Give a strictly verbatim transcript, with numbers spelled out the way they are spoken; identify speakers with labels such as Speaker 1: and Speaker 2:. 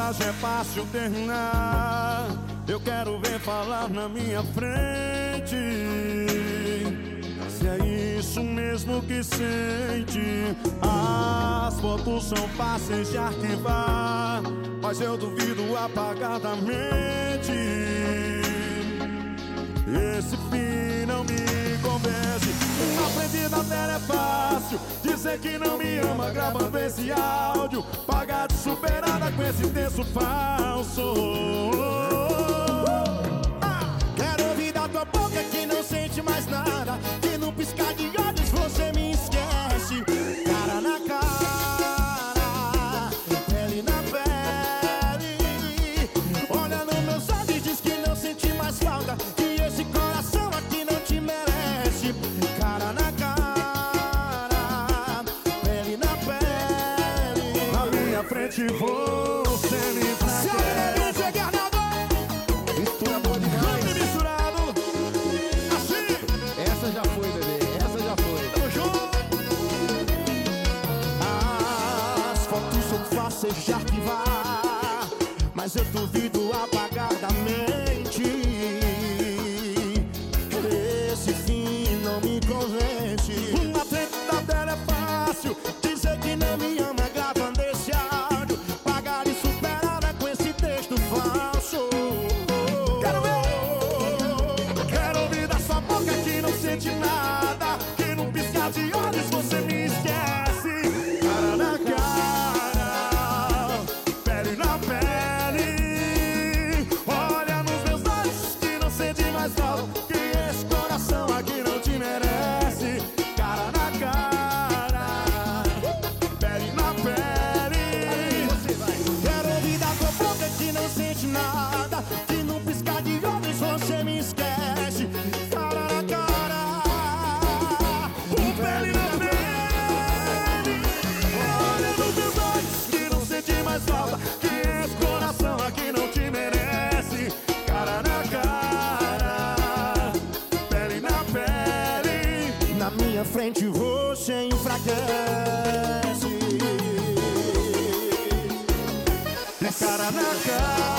Speaker 1: mas é fácil terminar. Eu quero ver falar na minha frente se é isso mesmo que sente. As fotos são fáceis de arquivar, mas eu duvido apagar da mente. Esse fim não me convence. Aprendi na tela é fácil dizer que não me ama gravando esse áudio, pagar de superada com esse texto falso.
Speaker 2: ah, Quero ouvir da tua boca que não sente mais nada, que num piscar de olhos você me esquece. Cara na cara, pele na pele, olha nos meus olhos e diz que não sente mais falta, que esse coração aqui não te merece. Cara na cara, pele na pele,
Speaker 1: na minha frente você me enfraquece.
Speaker 2: Mistura boa demais.
Speaker 1: Misturado assim.
Speaker 2: Essa já foi, bebê, essa já foi.
Speaker 1: Tamo junto.
Speaker 2: As fotos são fáceis de arquivar, mas eu duvido apagar da mente. Esse fim não me convence.
Speaker 1: Na frente da tela é fácil
Speaker 2: Dizer que não me ama gravando esse áudio, pagar e superada com esse texto falso.
Speaker 1: Quero ver, quero ouvir da sua boca que não sente nada, que num piscar de olhos você me esquece. Cara na cara, pele na pele, olha nos meus olhos que não sente mais falta, que esse coração aqui não te merece. Cara na cara, pele na pele.
Speaker 2: Quero ouvir da tua boca que não sente nada, que num piscar de olhos você me esquece. Cara na cara,
Speaker 1: Pele na pele, olha nos meus olhos que não sente mais falta, que esse coração aqui não te merece. Cara na cara, pele na pele,
Speaker 2: na minha frente você enfraquece.
Speaker 1: cara na cara.